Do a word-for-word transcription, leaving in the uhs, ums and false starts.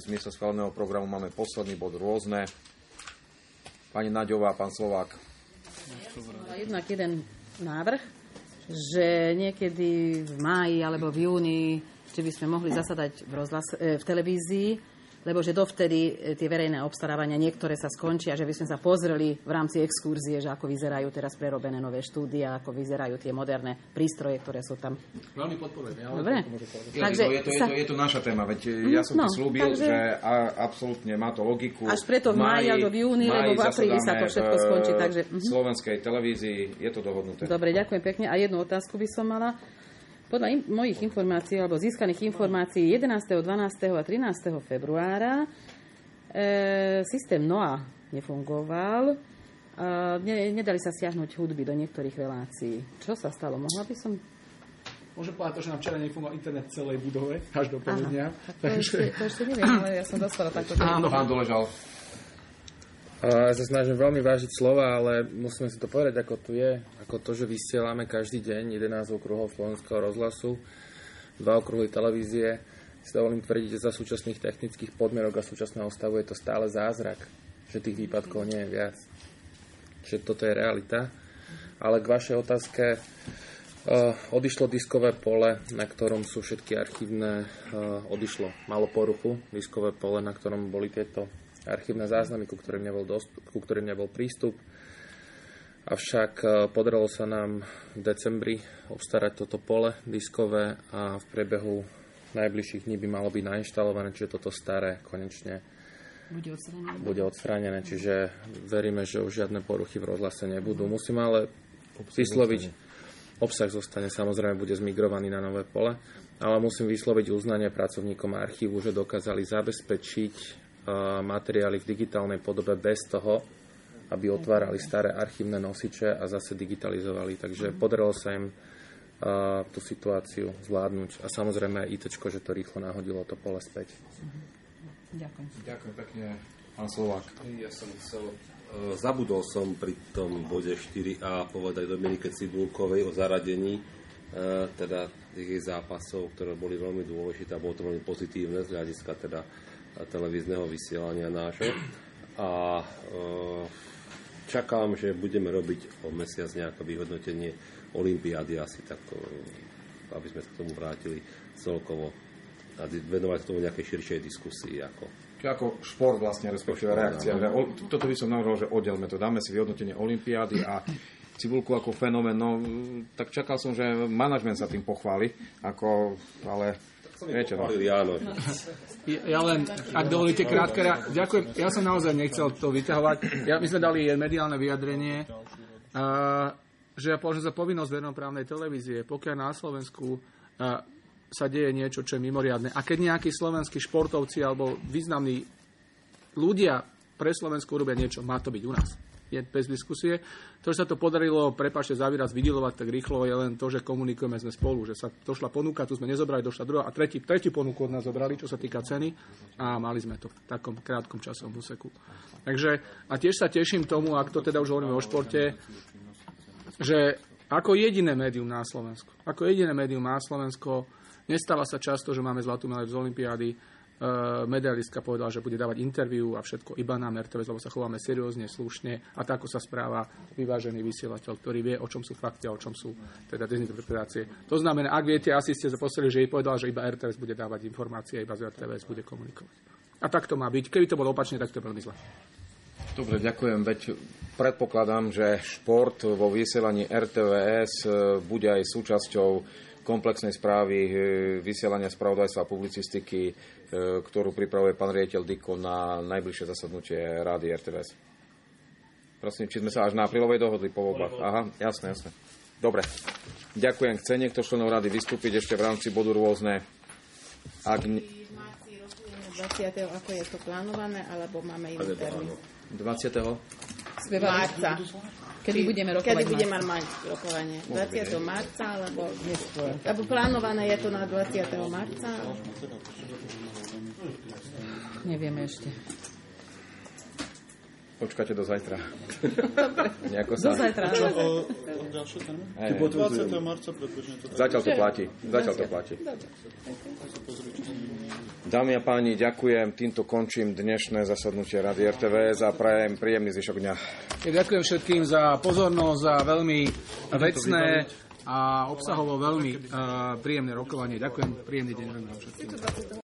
zmysle schváleného programu máme posledný bod rôzne. Pani Naďová, pán Slovák. Jednak jeden návrh, že niekedy v máji alebo v júni, že by sme mohli zasadať v, rozhlas, v televízii, lebo že dovtedy tie verejné obstarávania niektoré sa skončia, že by sme sa pozreli v rámci exkurzie, že ako vyzerajú teraz prerobené nové štúdia, ako vyzerajú tie moderné prístroje, ktoré sú tam. Veľmi podporujem. Ja Dobre. Takže je, to, je, to, je to naša téma, veď ja som no, ti slúbil, takže... že a, absolútne má to logiku. Až preto v máji alebo v júni, lebo v apríli sa to všetko skončí. Takže... v slovenskej televízii je to dohodnuté. Dobre, ďakujem pekne. A jednu otázku by som mala. Podľa in- mojich informácií, alebo získaných informácií jedenásteho, dvanásteho a trinásteho februára e, systém NOA nefungoval. E, ne, nedali sa stiahnuť hudby do niektorých relácií. Čo sa stalo? Mohla by som... Môžem povedať to, že nám včera nefungoval internet v celej budove, až do poludnia. To, ešte, to ešte neviem, ale ja som dostala takto... Áno, pán Doležal. Ja sa snažím veľmi vážiť slova, ale musíme si to povedať, ako tu je. Ako to, že vysielame každý deň jedenásť okruhov slovenského rozhlasu, dva okruhy televízie. Si dovolím tvrdiť, že za súčasných technických podmienok a súčasného stavu je to stále zázrak, že tých výpadkov nie je viac. Že toto je realita. Ale k vašej otázke, uh, odišlo diskové pole, na ktorom sú všetky archívne, uh, odišlo, malo poruchu, diskové pole, na ktorom boli tieto archívne záznamy, ku ktorým nebol, dostup, ku ktorým nebol prístup. Avšak podarilo sa nám v decembri obstarať toto pole diskové a v priebehu najbližších dní by malo byť nainštalované, čiže toto staré konečne bude odstranené. Bude odstranené, čiže veríme, že už žiadne poruchy v rozhlase nebudú. Musíme ale vysloviť, obsah zostane, samozrejme bude zmigrovaný na nové pole, ale musím vysloviť uznanie pracovníkom archívu, že dokázali zabezpečiť materiály v digitálnej podobe bez toho, aby otvárali staré archívne nosiče a zase digitalizovali. Takže podarilo sa im uh, tú situáciu zvládnuť. A samozrejme aj ITčko, že to rýchlo nahodilo to pole späť. Ďakujem. Ďakujem pekne, pán Slovák. Ja som chcel, uh, zabudol som pri tom bode štyri a povedať Dominike Cibulkovej o zaradení uh, teda tých zápasov, ktoré boli veľmi dôležité a bolo to veľmi pozitívne z hľadiska teda televízneho vysielania nášho. A e, čakám, že budeme robiť o mesiac nejaké vyhodnotenie olympiády asi tak, e, aby sme sa k tomu vrátili celkovo a venovať tomu nejakej širšej diskusii. Ako. Čiže ako šport vlastne, respektíve reakcia. O, toto by som navrhol, že oddelme to. Dáme si vyhodnotenie olympiády a Cibulku ako fenomén. No, tak čakal som, že manažment sa tým pochváli, ako, ale... Viete, no. Ja len, ak dovolíte krátke, ďakujem, ja som naozaj nechcel to vyťahovať. Ja, my sme dali mediálne vyjadrenie, uh, že ja považujem za povinnosť verejnoprávnej televízie, pokiaľ na Slovensku uh, sa deje niečo, čo je mimoriadne. A keď nejakí slovenskí športovci alebo významní ľudia pre Slovensku robia niečo, má to byť u nás. Je bez diskusie. To, že sa to podarilo, prepáčte za výraz, vydilovať tak rýchlo, je len to, že komunikujeme sme spolu, že sa došla ponuka, tu sme nezobrali, došla druhá a tretí, tretí ponuku od nás zobrali, čo sa týka ceny a mali sme to v takom krátkom časovom úseku. Takže, a tiež sa teším tomu, ak to teda už hovoríme o športe, že ako jediné médium na Slovensku, ako jediné médium na Slovensko, nestáva sa často, že máme zlatú medailu z olympiády. Uh, medailistka povedala, že bude dávať interviu a všetko iba na er té vé, lebo sa chováme seriózne, slušne a tak, ako sa správa vyvážený vysielateľ, ktorý vie, o čom sú fakty a o čom sú teda dezinterpretácie. To znamená, ak viete, asi ste zaposlali, že jej povedala, že iba er té vé bude dávať informácie a iba z er té vé bude komunikovať. A tak to má byť. Keby to bolo opačne, tak to je veľmi zle. Dobre, ďakujem. Veď predpokladám, že šport vo vysielaní er té vé es bude aj súčasťou komplexnej správy vysielania spravodajstva a publicistiky, ktorú pripravuje pán riaditeľ Diko na najbližšie zasadnutie rády er té vé es. Prosím, či sme sa až na aprílovej dohodli po voľbách. Aha, jasné, jasné. Dobre. Ďakujem. Chce niekto členov rady vystúpiť ešte v rámci bodu rôzne? Ak... dvadsiateho ako je to plánované, alebo máme iný termín? dvadsiateho marca. Kedy budeme rokovať? Kedy budeme mať rokovanie? dvadsiateho marca, alebo neskôr? Lebo plánované je to na dvadsiateho marca. Nevieme ešte. Počkáte do zajtra. Nejako Do sa... zajtra. Čo, o, o ďalšie témy? Hej, hej. dvadsiateho marca predbežne to tak. Zatiaľ to platí. Zatiaľ to platí. Dámy a páni, ďakujem. Týmto končím dnešné zasadnutie Rady er té vé es a prajem príjemný zvyšok dňa. Ja ďakujem všetkým za pozornosť, za veľmi vecné a obsahovo veľmi uh, príjemné rokovanie. Ďakujem, príjemný deň všetkým.